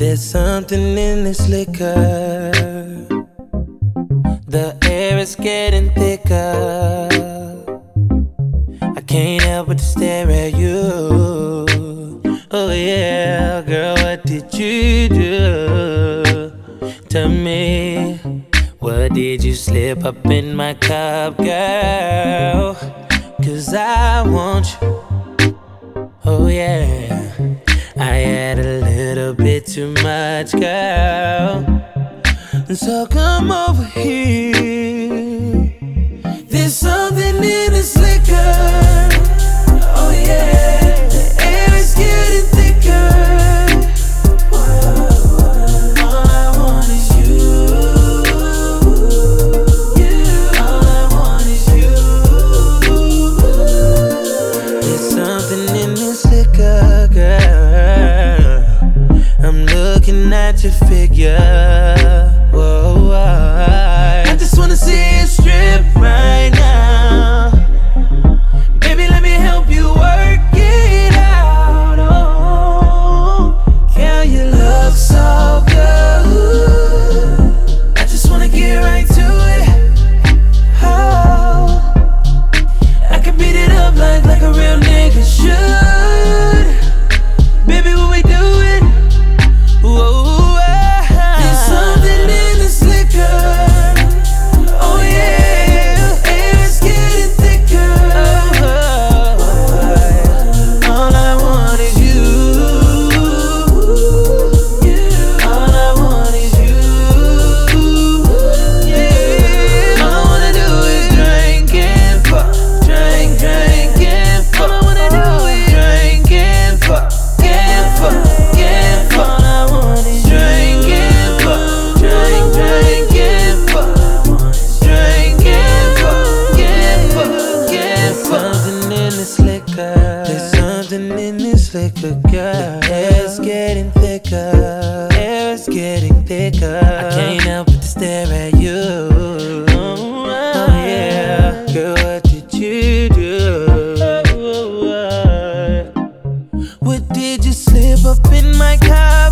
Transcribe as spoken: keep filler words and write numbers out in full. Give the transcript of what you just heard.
There's something in this liquor. The air is getting thicker. I can't help but to stare at you. Oh yeah, girl, what did you do? Tell me, what did you slip up in my cup, girl? Cause I want you. Oh yeah, I had a little bit too much, girl. So come over here. There's something in this liquor. Oh yeah, the air is getting thicker. All I want is you. Yeah, all I want is you. There's something in this liquor, girl. I'm looking at your figure. Whoa, I, I just wanna see you strip right now. Baby, let me help you work it out. Oh, girl, you look so good. I just wanna get right to it. Oh, I can beat it up like, like a real nigga should. Baby, what we doing? Whoa. There's something in this liquor, girl. The air's getting thicker. The air's getting thicker. I can't help but to stare at you. Oh, yeah, girl, what did you do? What did you slip up in my cup?